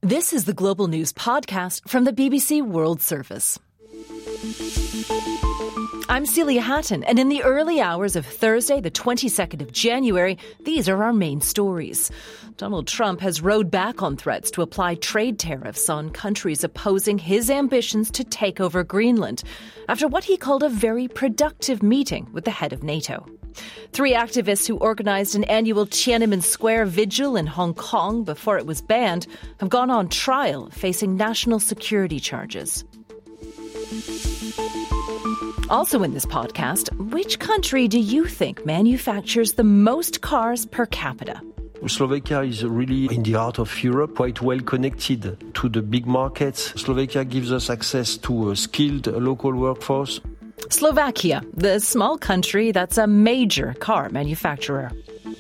This is the Global News podcast from the BBC World Service. I'm Celia Hatton, and in the early hours of Thursday, the 22nd of January, these are our main stories. Donald Trump has rode back on threats to apply trade tariffs on countries opposing his ambitions to take over Greenland, after what he called a very productive meeting with the head of NATO. 3 activists who organized an annual Tiananmen Square vigil in Hong Kong before it was banned have gone on trial, facing national security charges. Also in this podcast, which country do you think manufactures the most cars per capita? Slovakia is really in the heart of Europe, quite well connected to the big markets. Slovakia gives us access to a skilled local workforce. Slovakia, the small country that's a major car manufacturer.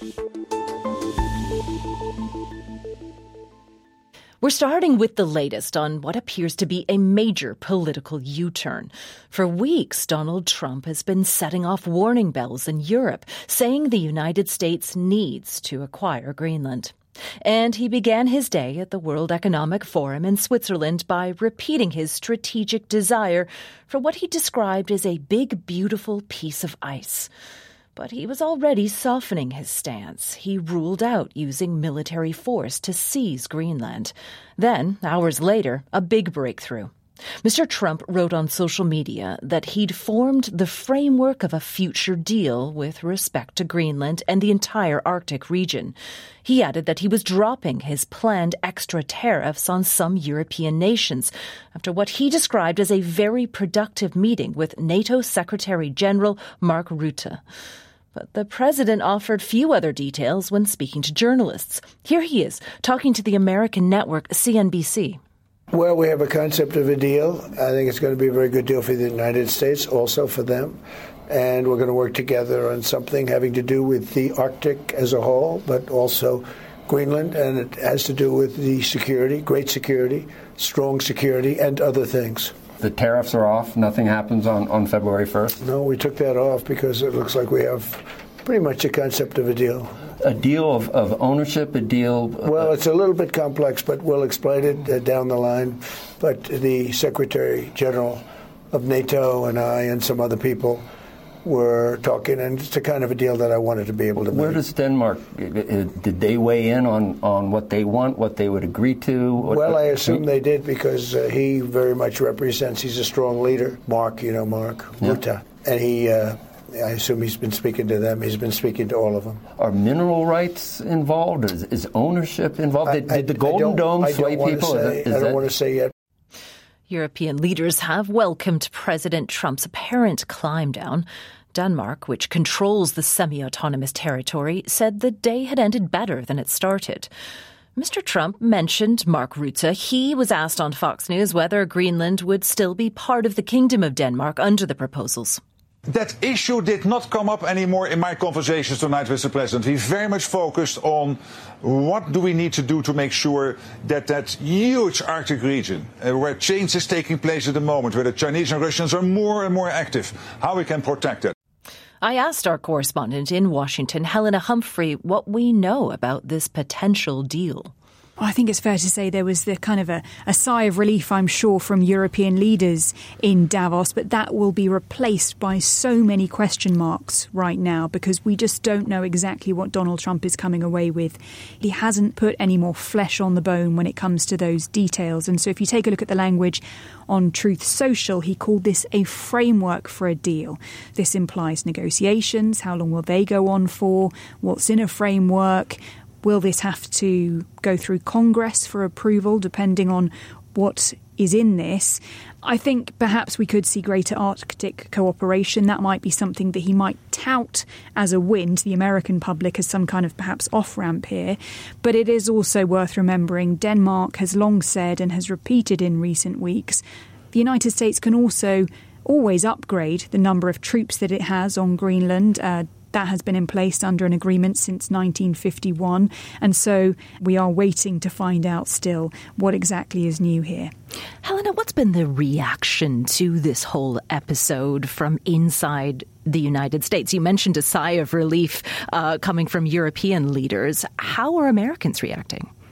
We're starting with the latest on what appears to be a major political U-turn. For weeks, Donald Trump has been setting off warning bells in Europe, saying the United States needs to acquire Greenland. And he began his day at the World Economic Forum in Switzerland by repeating his strategic desire for what he described as a big, beautiful piece of ice. But he was already softening his stance. He ruled out using military force to seize Greenland. Then, hours later, a big breakthrough. Mr. Trump wrote on social media that he'd formed the framework of a future deal with respect to Greenland and the entire Arctic region. He added that he was dropping his planned extra tariffs on some European nations after what he described as a very productive meeting with NATO Secretary General Mark Rutte. But the president offered few other details when speaking to journalists. Here he is, talking to the American network CNBC. Well, we have a concept of a deal. I think it's going to be a very good deal for the United States, also for them. And we're going to work together on something having to do with the Arctic as a whole, but also Greenland. And it has to do with the security, great security, strong security, and other things. The tariffs are off. Nothing happens on February 1st? No, we took that off because it looks like we have pretty much a concept of a deal. A deal of ownership, a deal... Well, it's a little bit complex, but we'll explain it down the line. But the Secretary General of NATO and I and some other people were talking, and it's the kind of a deal that I wanted to be able to make. Where does Denmark... Did they weigh in on what they want, what they would agree to? Well, I assume they did because he very much represents... He's a strong leader. Mark, you know Mark Rutte. And he... I assume he's been speaking to them. He's been speaking to all of them. Are mineral rights involved? Is ownership involved? Did the Golden Dome sway people? I don't want to say yet. European leaders have welcomed President Trump's apparent climb down. Denmark, which controls the semi-autonomous territory, said the day had ended better than it started. Mr. Trump mentioned Mark Rutte. He was asked on Fox News whether Greenland would still be part of the Kingdom of Denmark under the proposals. That issue did not come up anymore in my conversations tonight with the President. We very much focused on what do we need to do to make sure that that huge Arctic region, where change is taking place at the moment, where the Chinese and Russians are more and more active, how we can protect that. I asked our correspondent in Washington, Helena Humphrey, what we know about this potential deal. I think it's fair to say there was the kind of a sigh of relief, I'm sure, from European leaders in Davos, but that will be replaced by so many question marks right now because we just don't know exactly what Donald Trump is coming away with. He hasn't put any more flesh on the bone when it comes to those details. And so if you take a look at the language on Truth Social, he called this a framework for a deal. This implies negotiations. How long will they go on for? What's in a framework? Will this have to go through Congress for approval, depending on what is in this? I think perhaps we could see greater Arctic cooperation. That might be something that he might tout as a win to the American public as some kind of perhaps off-ramp here. But it is also worth remembering Denmark has long said and has repeated in recent weeks, the United States can also always upgrade the number of troops that it has on Greenland. That has been in place under an agreement since 1951. And so we are waiting to find out still what exactly is new here. Helena, what's been the reaction to this whole episode from inside the United States? You mentioned a sigh of relief coming from European leaders. How are Americans reacting?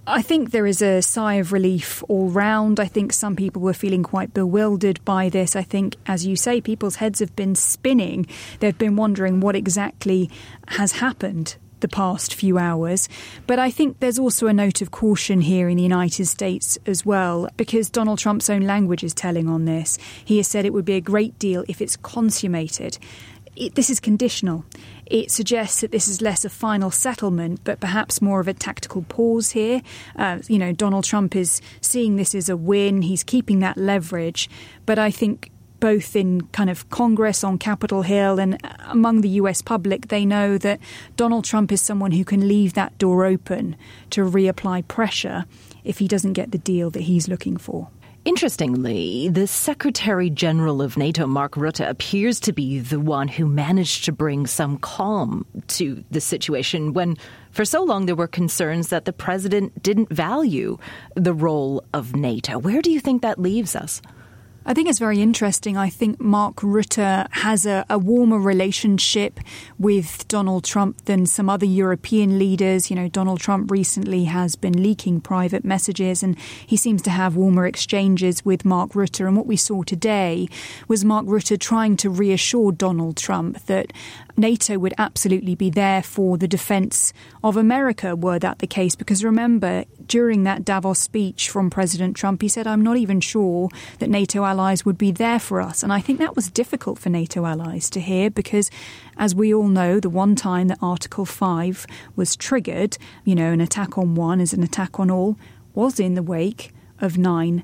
I think there is a sigh of relief all round. I think some people were feeling quite bewildered by this. I think, as you say, people's heads have been spinning. They've been wondering what exactly has happened the past few hours. But I think there's also a note of caution here in the United States as well, because Donald Trump's own language is telling on this. He has said it would be a great deal if it's consummated. This is conditional. It suggests that this is less a final settlement, but perhaps more of a tactical pause here. Donald Trump is seeing this as a win. He's keeping that leverage. But I think both in kind of Congress on Capitol Hill and among the US public, they know that Donald Trump is someone who can leave that door open to reapply pressure if he doesn't get the deal that he's looking for. Interestingly, the Secretary General of NATO, Mark Rutte, appears to be the one who managed to bring some calm to the situation when, for so long, there were concerns that the president didn't value the role of NATO. Where do you think that leaves us? I think it's very interesting. I think Mark Rutte has a warmer relationship with Donald Trump than some other European leaders. You know, Donald Trump recently has been leaking private messages and he seems to have warmer exchanges with Mark Rutte. And what we saw today was Mark Rutte trying to reassure Donald Trump that NATO would absolutely be there for the defence of America, were that the case. Because remember, during that Davos speech from President Trump, he said, I'm not even sure that NATO allies would be there for us. And I think that was difficult for NATO allies to hear because, as we all know, the one time that Article 5 was triggered, an attack on one is an attack on all, was in the wake of 9/11.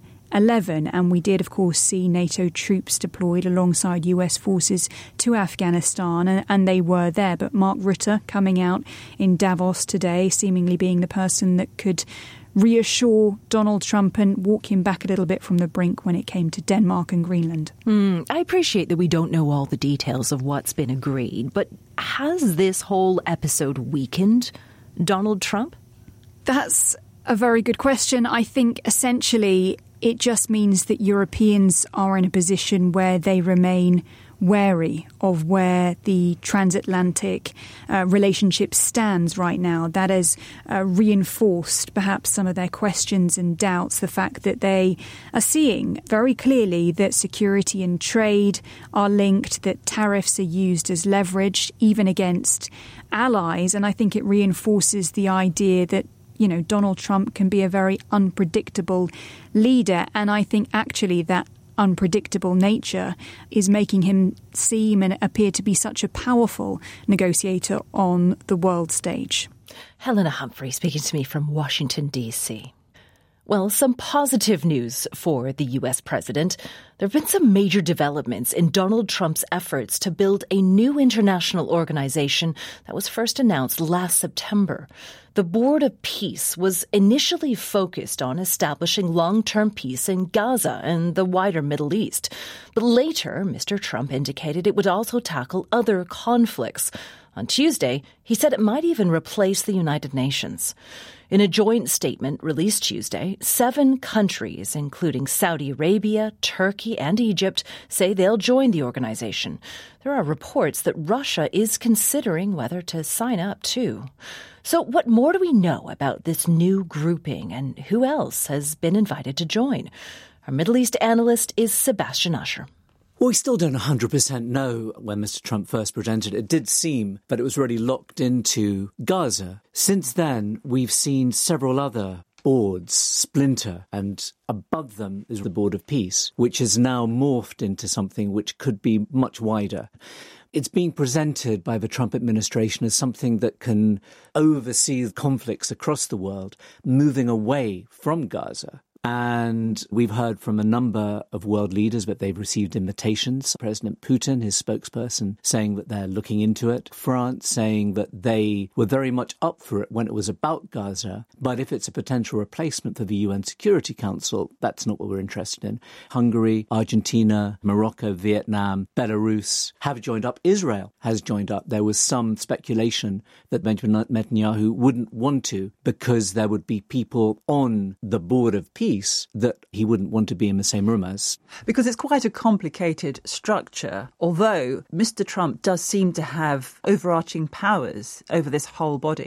And we did, of course, see NATO troops deployed alongside US forces to Afghanistan, and they were there. But Mark Rutte coming out in Davos today, seemingly being the person that could reassure Donald Trump and walk him back a little bit from the brink when it came to Denmark and Greenland. I appreciate that we don't know all the details of what's been agreed, but has this whole episode weakened Donald Trump? That's a very good question. I think essentially it just means that Europeans are in a position where they remain wary of where the transatlantic relationship stands right now. That has reinforced perhaps some of their questions and doubts, the fact that they are seeing very clearly that security and trade are linked, that tariffs are used as leverage, even against allies. And I think it reinforces the idea that Donald Trump can be a very unpredictable leader. And I think actually that unpredictable nature is making him seem and appear to be such a powerful negotiator on the world stage. Helena Humphrey speaking to me from Washington, D.C. Well, some positive news for the U.S. president. There have been some major developments in Donald Trump's efforts to build a new international organization that was first announced last September. The Board of Peace was initially focused on establishing long-term peace in Gaza and the wider Middle East. But later, Mr. Trump indicated it would also tackle other conflicts. On Tuesday, he said it might even replace the United Nations. In a joint statement released Tuesday, 7 countries, including Saudi Arabia, Turkey, and Egypt, say they'll join the organization. There are reports that Russia is considering whether to sign up too. So what more do we know about this new grouping and who else has been invited to join? Our Middle East analyst is Sebastian Usher. Well, we still don't 100% know when Mr. Trump first presented. It did seem that it was really locked into Gaza. Since then, we've seen several other boards splinter, and above them is the Board of Peace, which has now morphed into something which could be much wider. It's being presented by the Trump administration as something that can oversee conflicts across the world, moving away from Gaza. And we've heard from a number of world leaders that they've received invitations. President Putin, his spokesperson, saying that they're looking into it. France saying that they were very much up for it when it was about Gaza. But if it's a potential replacement for the UN Security Council, that's not what we're interested in. Hungary, Argentina, Morocco, Vietnam, Belarus have joined up. Israel has joined up. There was some speculation that Benjamin Netanyahu wouldn't want to because there would be people on the Board of Peace that he wouldn't want to be in the same room as. Because it's quite a complicated structure, although Mr. Trump does seem to have overarching powers over this whole body.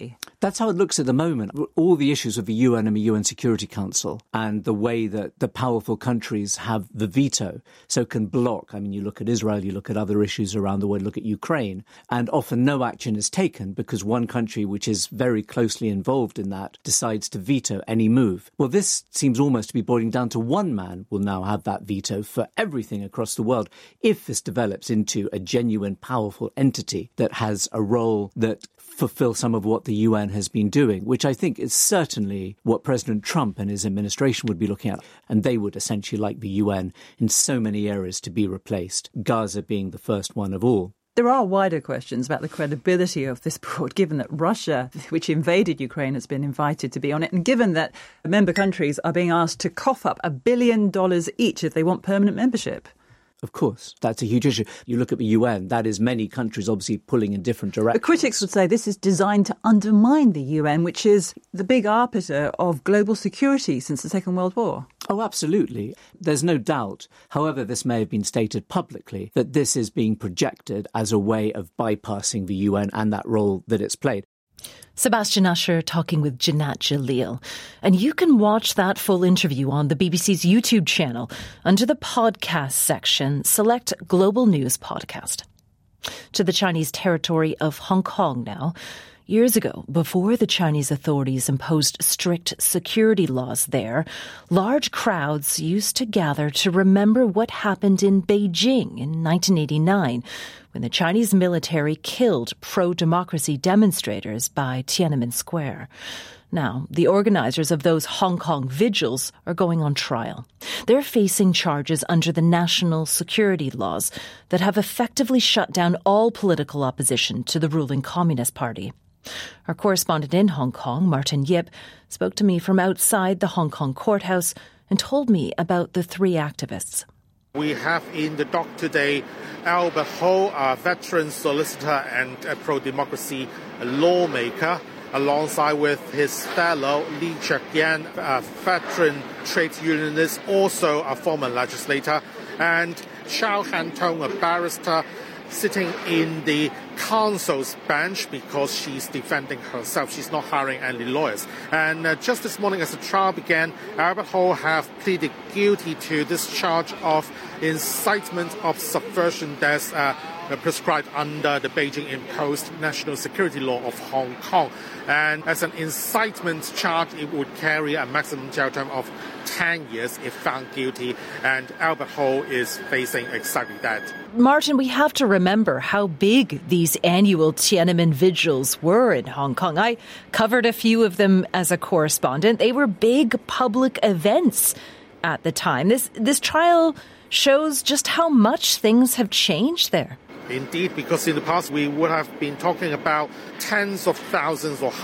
That's how it looks at the moment. All the issues of the UN and the UN Security Council and the way that the powerful countries have the veto, so can block. I mean, you look at Israel, you look at other issues around the world, look at Ukraine, and often no action is taken because one country which is very closely involved in that decides to veto any move. Well, this seems almost to be boiling down to one man will now have that veto for everything across the world if this develops into a genuine, powerful entity that has a role that fulfill some of what the UN has been doing, which I think is certainly what President Trump and his administration would be looking at. And they would essentially like the UN in so many areas to be replaced, Gaza being the first one of all. There are wider questions about the credibility of this board, given that Russia, which invaded Ukraine, has been invited to be on it, and given that member countries are being asked to cough up $1 billion each if they want permanent membership. Of course, that's a huge issue. You look at the UN, that is many countries obviously pulling in different directions. The critics would say this is designed to undermine the UN, which is the big arbiter of global security since the Second World War. Oh, absolutely. There's no doubt, however this may have been stated publicly, that this is being projected as a way of bypassing the UN and that role that it's played. Sebastian Usher talking with Janat Jalil. And you can watch that full interview on the BBC's YouTube channel. Under the podcast section, select Global News Podcast. To the Chinese territory of Hong Kong now. Years ago, before the Chinese authorities imposed strict security laws there, large crowds used to gather to remember what happened in Beijing in 1989, when the Chinese military killed pro-democracy demonstrators by Tiananmen Square. Now, the organizers of those Hong Kong vigils are going on trial. They're facing charges under the national security laws that have effectively shut down all political opposition to the ruling Communist Party. Our correspondent in Hong Kong, Martin Yip, spoke to me from outside the Hong Kong courthouse and told me about the three activists. We have in the dock today Albert Ho, a veteran solicitor and a pro-democracy lawmaker, alongside with his fellow Li Cheuk-yan, a veteran trade unionist, also a former legislator, and Chow Han-tong, a barrister, sitting in the counsel's bench because she's defending herself. She's not hiring any lawyers. And just this morning as the trial began, Albert Ho have pleaded guilty to this charge of incitement of subversion that's prescribed under the Beijing-imposed national security law of Hong Kong. And as an incitement charge, it would carry a maximum jail term of 10 years if found guilty. And Albert Ho is facing exactly that. Martin, we have to remember how big these annual Tiananmen vigils were in Hong Kong. I covered a few of them as a correspondent. They were big public events at the time. This trial shows just how much things have changed there. Indeed, because in the past we would have been talking about tens of thousands or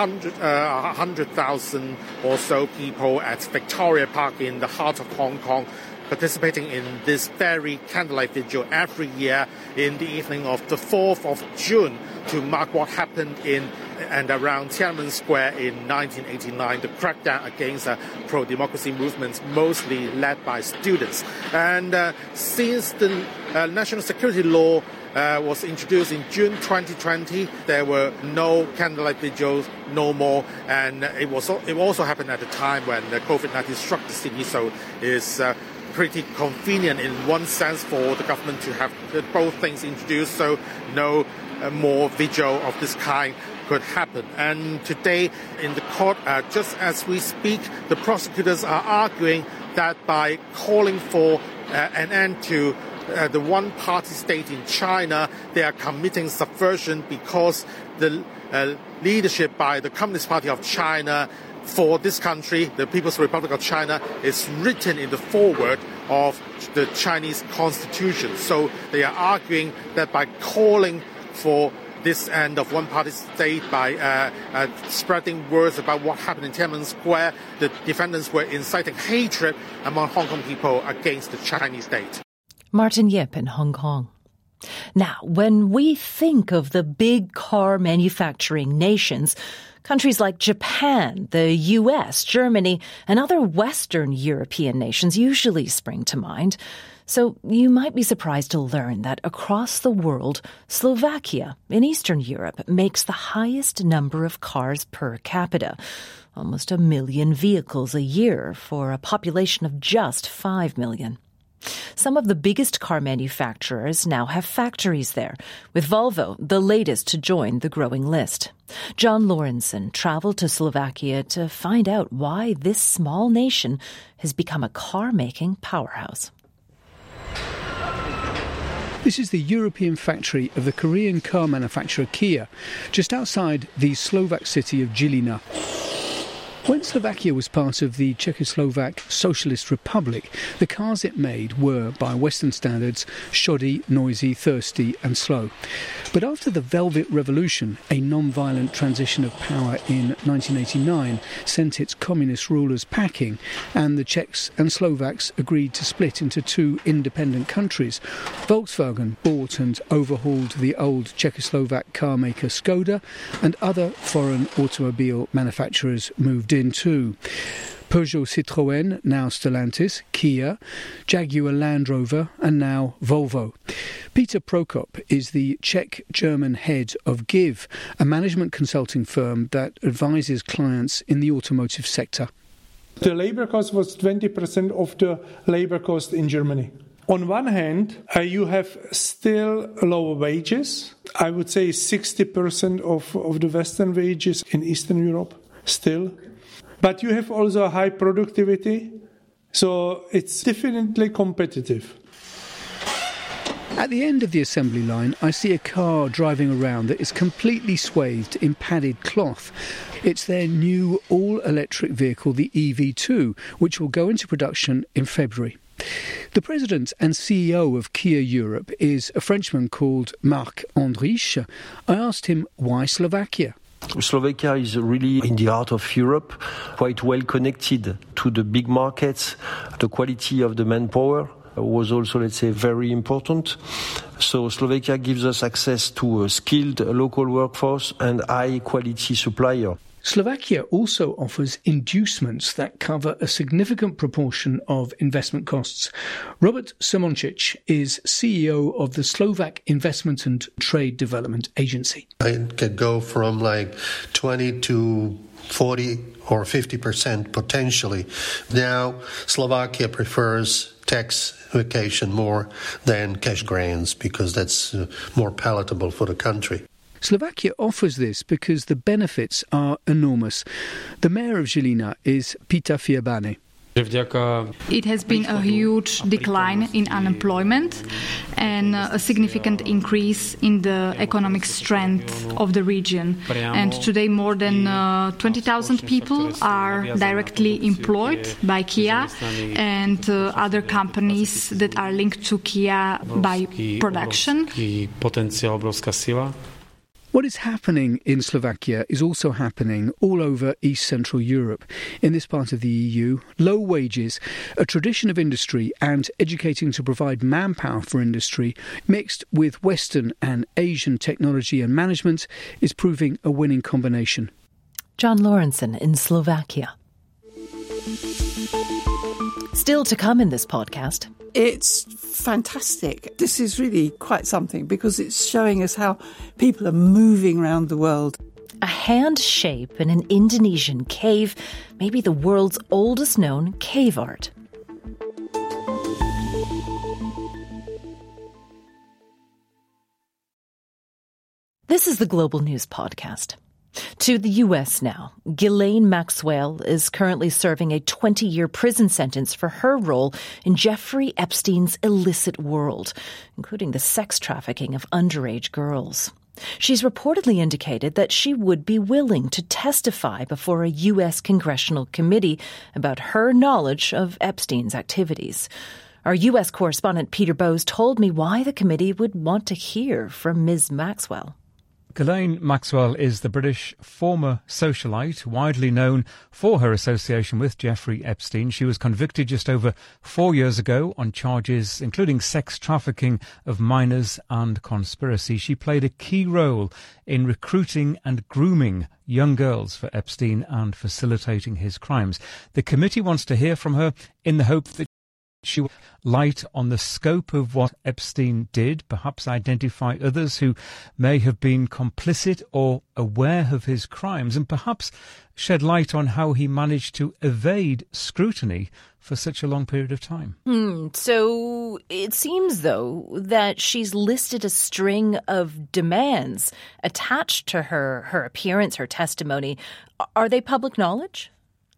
100,000 or so people at Victoria Park in the heart of Hong Kong participating in this very candlelight vigil every year in the evening of the 4th of June to mark what happened in and around Tiananmen Square in 1989, the crackdown against pro-democracy movements, mostly led by students. And since the national security law was introduced in June 2020, there were no candlelight vigils, no more, and it also happened at a time when COVID-19 struck the city, so it's pretty convenient in one sense for the government to have both things introduced, so no more vigil of this kind could happen. And today in the court, just as we speak, the prosecutors are arguing that by calling for an end to the one-party state in China, they are committing subversion because the leadership by the Communist Party of China for this country, the People's Republic of China, is written in the foreword of the Chinese Constitution. So they are arguing that by calling for this end of one-party state, by spreading words about what happened in Tiananmen Square, the defendants were inciting hatred among Hong Kong people against the Chinese state. Martin Yip in Hong Kong. Now, when we think of the big car manufacturing nations, countries like Japan, the US, Germany, and other Western European nations usually spring to mind. So you might be surprised to learn that across the world, Slovakia in Eastern Europe makes the highest number of cars per capita, almost 1 million vehicles a year for a population of just 5 million. Some of the biggest car manufacturers now have factories there, with Volvo the latest to join the growing list. John Lorenzen traveled to Slovakia to find out why this small nation has become a car-making powerhouse. This is the European factory of the Korean car manufacturer Kia, just outside the Slovak city of Žilina. When Slovakia was part of the Czechoslovak Socialist Republic, the cars it made were, by Western standards, shoddy, noisy, thirsty and slow. But after the Velvet Revolution, a non-violent transition of power in 1989 sent its communist rulers packing, and the Czechs and Slovaks agreed to split into two independent countries, Volkswagen bought and overhauled the old Czechoslovak car maker Skoda, and other foreign automobile manufacturers moved in too. Peugeot Citroën, now Stellantis, Kia, Jaguar Land Rover and now Volvo. Peter Prokop is the Czech-German head of GIV, a management consulting firm that advises clients in the automotive sector. The labour cost was 20% of the labour cost in Germany. On one hand, you have still lower wages. I would say 60% of the Western wages in Eastern Europe still. But you have also a high productivity, so it's definitely competitive. At the end of the assembly line, I see a car driving around that is completely swathed in padded cloth. It's their new all-electric vehicle, the EV2, which will go into production in February. The president and CEO of Kia Europe is a Frenchman called Marc Andrich. I asked him why Slovakia. Slovakia is really in the heart of Europe, quite well connected to the big markets. The quality of the manpower was also, let's say, very important. So Slovakia gives us access to a skilled local workforce and high-quality supplier. Slovakia also offers inducements that cover a significant proportion of investment costs. Robert Simončić is CEO of the Slovak Investment and Trade Development Agency. It could go from like 20 to 40 or 50% potentially. Now, Slovakia prefers tax vacation more than cash grants because that's more palatable for the country. Slovakia offers this because the benefits are enormous. The mayor of Žilina is Pita Fiabane. It has been a huge decline in unemployment and a significant increase in the economic strength of the region. And today more than 20,000 people are directly employed by Kia and other companies that are linked to Kia by production. What is happening in Slovakia is also happening all over East Central Europe. In this part of the EU, low wages, a tradition of industry and educating to provide manpower for industry, mixed with Western and Asian technology and management, is proving a winning combination. John Lorenzen in Slovakia. Still to come in this podcast. It's fantastic. This is really quite something because it's showing us how people are moving around the world. A hand shape in an Indonesian cave, maybe the world's oldest known cave art. This is the Global News Podcast. To the U.S. now. Ghislaine Maxwell is currently serving a 20-year prison sentence for her role in Jeffrey Epstein's illicit world, including the sex trafficking of underage girls. She's reportedly indicated that she would be willing to testify before a U.S. congressional committee about her knowledge of Epstein's activities. Our U.S. correspondent Peter Bowes told me why the committee would want to hear from Ms. Maxwell. Ghislaine Maxwell is the British former socialite, widely known for her association with Jeffrey Epstein. She was convicted just over 4 years ago on charges including sex trafficking of minors and conspiracy. She played a key role in recruiting and grooming young girls for Epstein and facilitating his crimes. The committee wants to hear from her in the hope that She will light on the scope of what Epstein did, perhaps identify others who may have been complicit or aware of his crimes, and perhaps shed light on how he managed to evade scrutiny for such a long period of time. So it seems, though, that she's listed a string of demands attached to her appearance, her testimony. Are they public knowledge?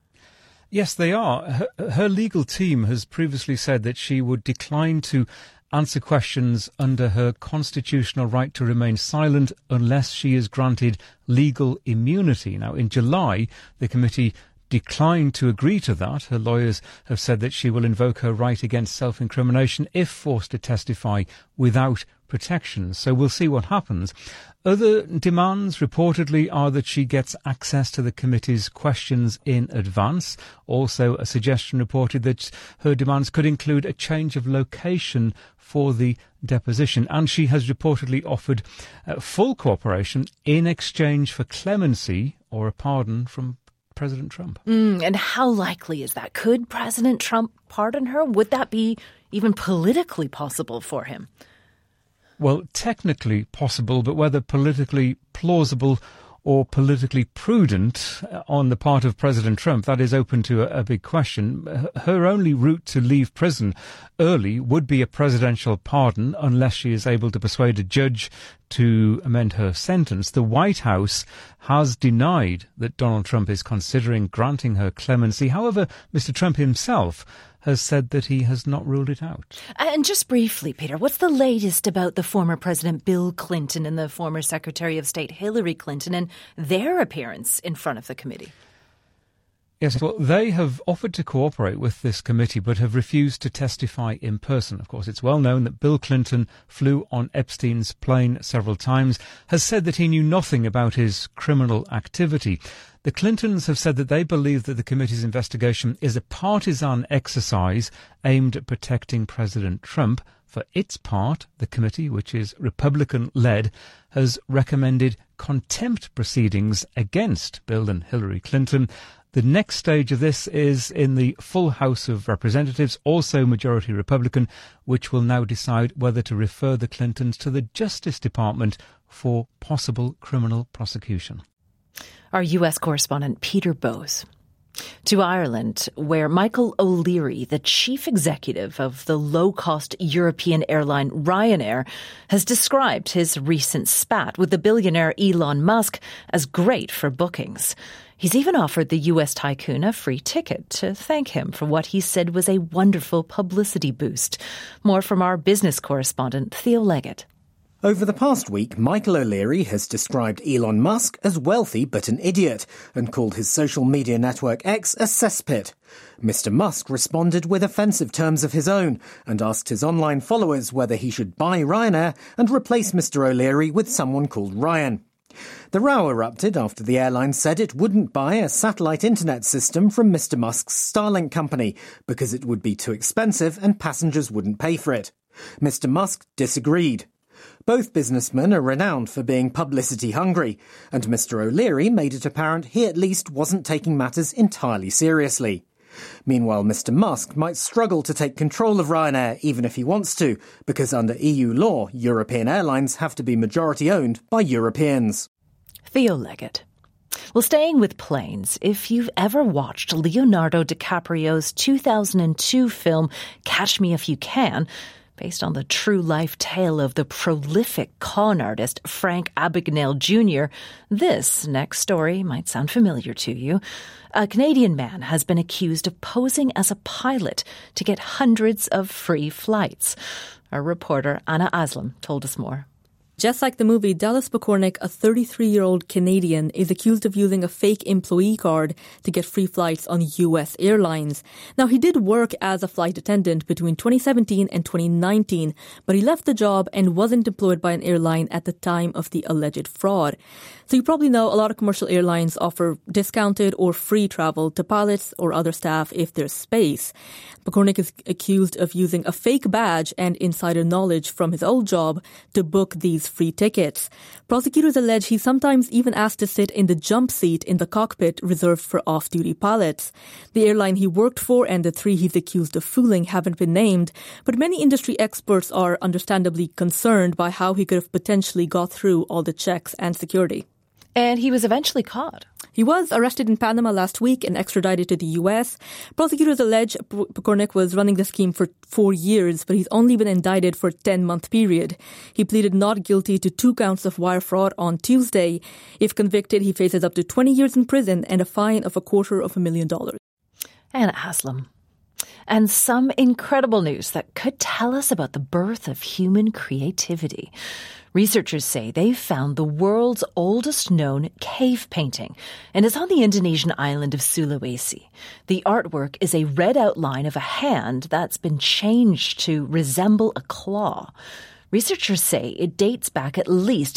Yes, they are. Her legal team has previously said that she would decline to answer questions under her constitutional right to remain silent unless she is granted legal immunity. Now, in July, the committee declined to agree to that. Her lawyers have said that she will invoke her right against self-incrimination if forced to testify without protection. So we'll see what happens. Other demands reportedly are that she gets access to the committee's questions in advance. Also, a suggestion reported that her demands could include a change of location for the deposition, and she has reportedly offered full cooperation in exchange for clemency or a pardon from President Trump. And how likely is that? Could President Trump pardon her? Would that be even politically possible for him? Well, technically possible, but whether politically plausible or politically prudent on the part of President Trump, that is open to a big question. Her only route to leave prison early would be a presidential pardon unless she is able to persuade a judge to amend her sentence. The White House has denied that Donald Trump is considering granting her clemency. However, Mr. Trump himself has said that he has not ruled it out. And just briefly, Peter, what's the latest about the former President Bill Clinton and the former Secretary of State Hillary Clinton and their appearance in front of the committee? Yes, well, they have offered to cooperate with this committee but have refused to testify in person. Of course, it's well known that Bill Clinton flew on Epstein's plane several times, has said that he knew nothing about his criminal activity. The Clintons have said that they believe that the committee's investigation is a partisan exercise aimed at protecting President Trump. For its part, the committee, which is Republican-led, has recommended contempt proceedings against Bill and Hillary Clinton. The next stage of this is in the full House of Representatives, also majority Republican, which will now decide whether to refer the Clintons to the Justice Department for possible criminal prosecution. Our U.S. correspondent Peter Bowes. To Ireland, where Michael O'Leary, the chief executive of the low-cost European airline Ryanair, has described his recent spat with the billionaire Elon Musk as great for bookings. He's even offered the U.S. tycoon a free ticket to thank him for what he said was a wonderful publicity boost. More from our business correspondent Theo Leggett. Over the past week, Michael O'Leary has described Elon Musk as wealthy but an idiot and called his social media network X a cesspit. Mr. Musk responded with offensive terms of his own and asked his online followers whether he should buy Ryanair and replace Mr. O'Leary with someone called Ryan. The row erupted after the airline said it wouldn't buy a satellite internet system from Mr. Musk's Starlink company because it would be too expensive and passengers wouldn't pay for it. Mr. Musk disagreed. Both businessmen are renowned for being publicity hungry, and Mr. O'Leary made it apparent he at least wasn't taking matters entirely seriously. Meanwhile, Mr. Musk might struggle to take control of Ryanair even if he wants to, because under EU law, European airlines have to be majority owned by Europeans. Theo Leggett. Well, staying with planes, if you've ever watched Leonardo DiCaprio's 2002 film Catch Me If You Can, based on the true-life tale of the prolific con artist Frank Abagnale Jr., this next story might sound familiar to you. A Canadian man has been accused of posing as a pilot to get hundreds of free flights. Our reporter Anna Aslam told us more. Just like the movie, Dallas Pokornik, a 33-year-old Canadian, is accused of using a fake employee card to get free flights on U.S. airlines. Now, he did work as a flight attendant between 2017 and 2019, but he left the job and wasn't employed by an airline at the time of the alleged fraud. So you probably know a lot of commercial airlines offer discounted or free travel to pilots or other staff if there's space. Pokornik is accused of using a fake badge and insider knowledge from his old job to book these free tickets. Prosecutors allege he sometimes even asked to sit in the jump seat in the cockpit reserved for off-duty pilots. The airline he worked for and the three he's accused of fooling haven't been named, but many industry experts are understandably concerned by how he could have potentially got through all the checks and security. And he was eventually caught. He was arrested in Panama last week and extradited to the U.S. Prosecutors allege Pokornik was running the scheme for 4 years, but he's only been indicted for a 10-month period. He pleaded not guilty to 2 counts of wire fraud on Tuesday. If convicted, he faces up to 20 years in prison and a fine of $250,000. And Aslam. And some incredible news that could tell us about the birth of human creativity. Researchers say they've found the world's oldest known cave painting, and it's on the Indonesian island of Sulawesi. The artwork is a red outline of a hand that's been changed to resemble a claw. Researchers say it dates back at least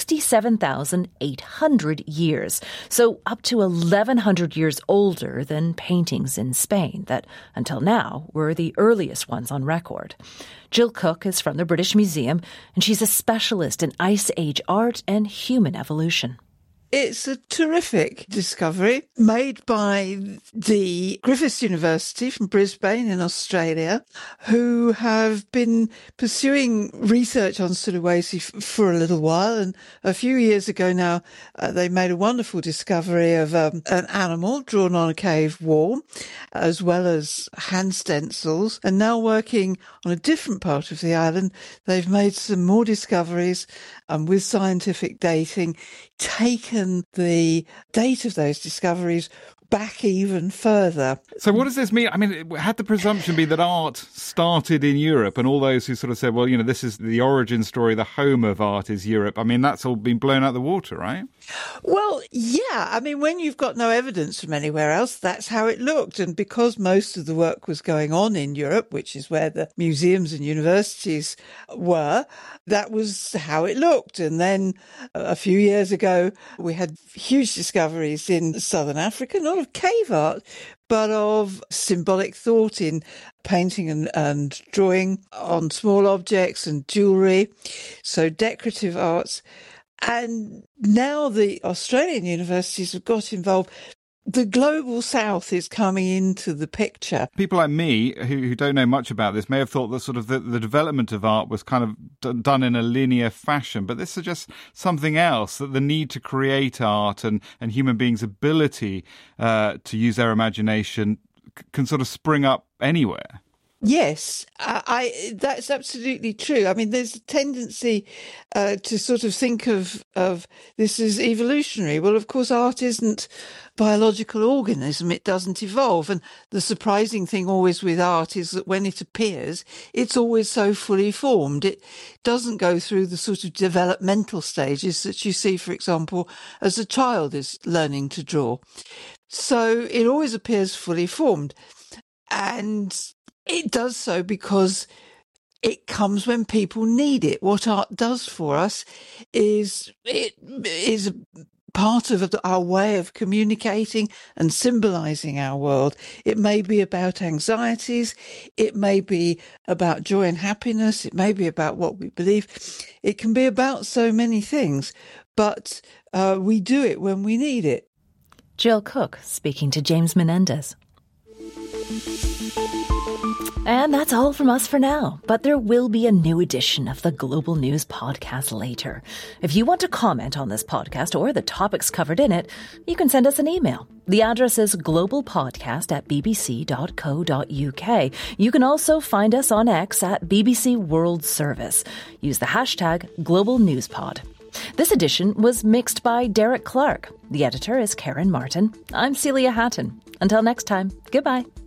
67,800 years, so up to 1,100 years older than paintings in Spain that, until now, were the earliest ones on record. Jill Cook is from the British Museum, and she's a specialist in Ice Age art and human evolution. It's a terrific discovery made by the Griffith University from Brisbane in Australia, who have been pursuing research on Sulawesi for a little while. And a few years ago now, they made a wonderful discovery of an animal drawn on a cave wall, as well as hand stencils. And now working on a different part of the island, they've made some more discoveries with scientific dating, taken the date of those discoveries back even further. So what does this mean? I mean, had the presumption be that art started in Europe, and all those who sort of said, well, you know, this is the origin story, the home of art is Europe. I mean, that's all been blown out the water, right? Well, yeah. I mean, when you've got no evidence from anywhere else, that's how it looked. And because most of the work was going on in Europe, which is where the museums and universities were, that was how it looked. And then a few years ago, we had huge discoveries in southern Africa, not of cave art, but of symbolic thought in painting and drawing on small objects and jewellery, so decorative arts. And now the Australian universities have got involved. The global south is coming into the picture. People like me, who don't know much about this, may have thought that sort of the development of art was kind of done in a linear fashion, but this suggests something else, that the need to create art and human beings' ability to use their imagination can sort of spring up anywhere. Yes, that's absolutely true. I mean, there's a tendency to sort of think of this as evolutionary. Well, of course, art isn't a biological organism. It doesn't evolve. And the surprising thing always with art is that when it appears, it's always so fully formed. It doesn't go through the sort of developmental stages that you see, for example, as a child is learning to draw. So it always appears fully formed. And it does so because it comes when people need it. What art does for us is it is part of our way of communicating and symbolizing our world. It may be about anxieties. It may be about joy and happiness. It may be about what we believe. It can be about so many things, but we do it when we need it. Jill Cook speaking to James Menendez. And that's all from us for now, but there will be a new edition of the Global News podcast later. If you want to comment on this podcast or the topics covered in it, you can send us an email. The address is globalpodcast@bbc.co.uk. You can also find us on X at BBC World Service. Use the hashtag #GlobalNewsPod. This edition was mixed by Derek Clark. The editor is Karen Martin. I'm Celia Hatton. Until next time, goodbye.